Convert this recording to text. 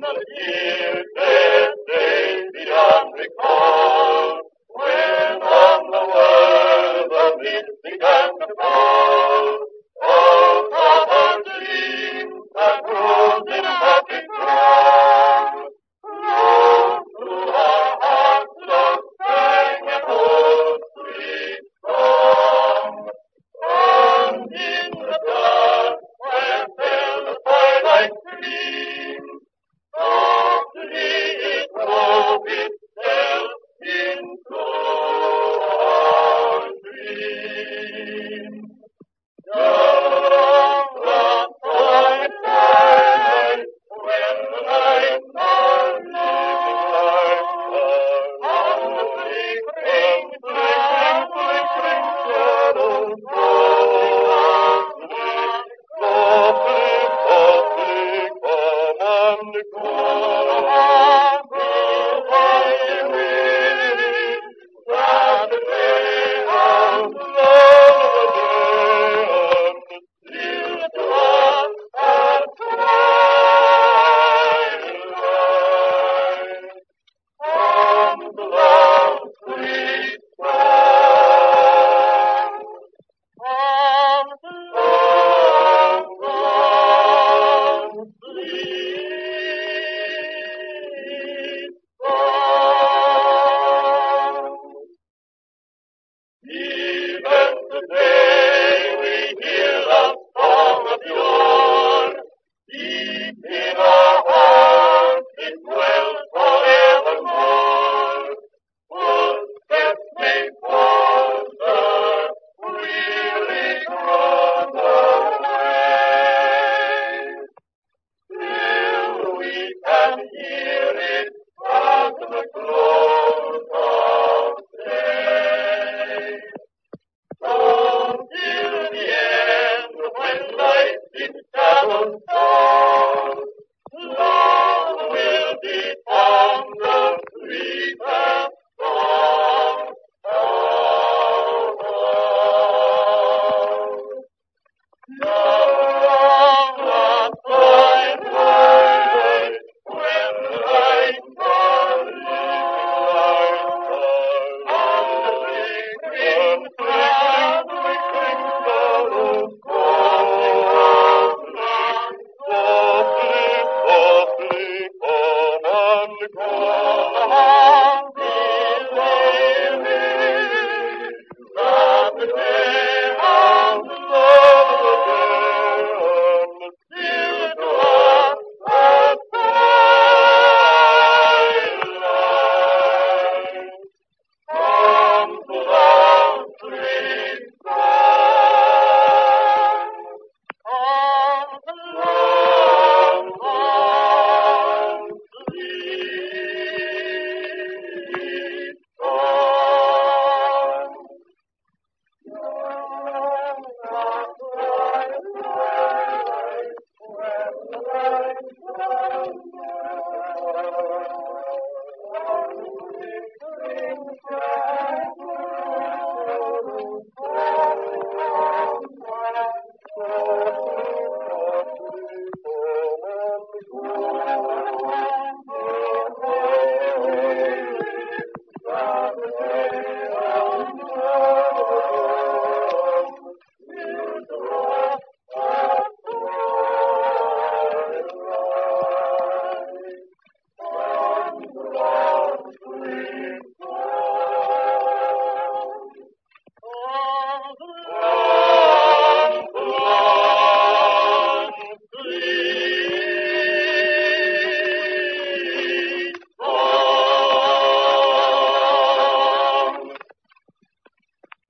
the dear dead days beyond recall, when on the world the mist began to fall, all common dreams that rose in happy throng, rose through our hearts, love sang an old sweet song. And in the dark, where fell the twilight stream, softly it wove itself into our dream. Just the twilight, when the nights are long, and the flickering shadows fall, softly, softly come and go. Goodbye, weary, that the day has loved and still to us at twilight comes love's sweet song. Comes love's sweet song. Even today we hear the song of yore. Deep in our hearts it dwells forevermore. Footsteps may falter, weary grows away. Still we can hear it at the close of day. So till the end, when life's its shadows